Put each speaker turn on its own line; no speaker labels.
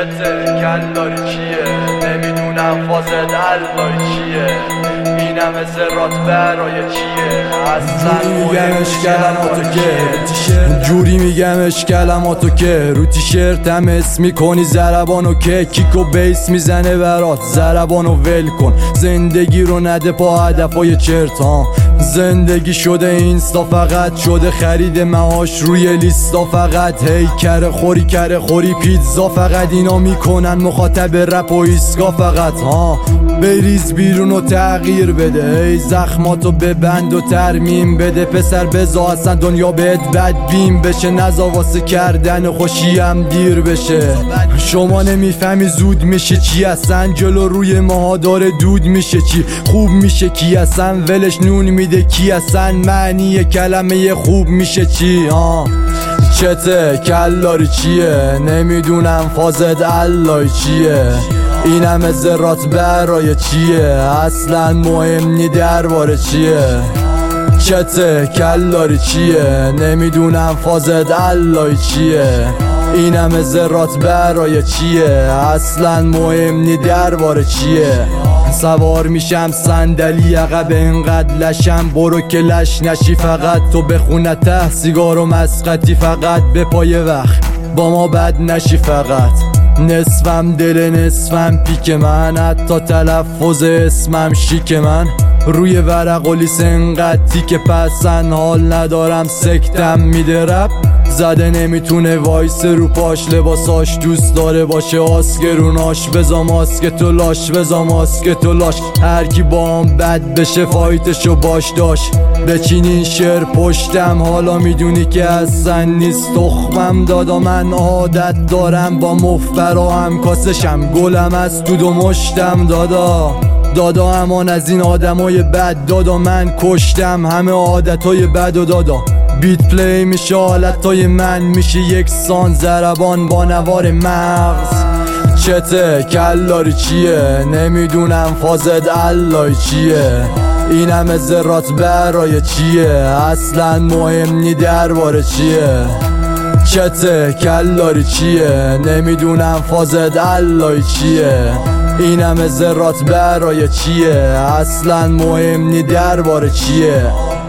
چته کلاری چیه نمیدونم فازت علای چیه اینم زرات برای چیه اصلا
میگمش کلماتو که جوری میگمش کلماتو که رو تیشرتم اسم میکنی ضربانو که کیک و بیس میزنه برات ضربانو ول کن زندگی رو نده پا هدفای چرت ها زندگی شده اینستا فقط شده خرید معاش روی لیستا فقط هی کره خوری پیتزا فقط اینا میکنن مخاطب رپ و ایسکا فقط ها بریز بیرون و تغییر بده ای زخماتو ببند و ترمیم بده پسر بزا اصلا دنیا بهت بدبین بشه نزا واسه کردن خوشیم دیر بشه شما نمیفهمی زود میشه چی اصلا جلو روی ماها داره دود میشه چی خوب میشه کی اصلا ولش نون میده کی اصلا معنی کلمه خوب میشه چی چته کلاری چیه نمیدونم فازت علای چیه اینم زرات برای چیه اصلا مهم نی درباره چیه چته کلاری چیه نمیدونم فازت علای چیه اینم زرات برای چیه اصلا مهم نی درباره چیه سوار میشم صندلی عقب اینقدر لشم برو که لش نشی فقط تو بخونه ته سیگار و مسقطی فقط به پای وقت با ما بد نشی فقط نصفم دل نصفم پیک من حتی تلفظ اسمم شیک من روی ورق و لیس انقدر تیک پسن حال ندارم سکتم میده رپ زده نمیتونه وایس رو پاش لباساش دوست داره باشه آسگروناش بزا ماسک تو لاش بزا ماسک تو لاش هر کی با هم بد بشه فایتشو باش داشت بچین این شعر پشتم حالا میدونی که اصلا نیست تخمم دادا من عادت دارم با مفبرا هم کاسشم گلم از تو دو مشتم دادا امان از این آدمای بد دادا من کشتم همه عادتای بد و دادا بیت پلی میشه حالتای من میشه یکسان ضربان با نوار مغز چته کلاری چیه نمیدونم فازت علای چیه اینم زرات برای چیه اصلا مهم نی درباره چیه چته کلاری چیه نمیدونم فازت علای چیه اینم زرات برای چیه اصلا مهم نی درباره چیه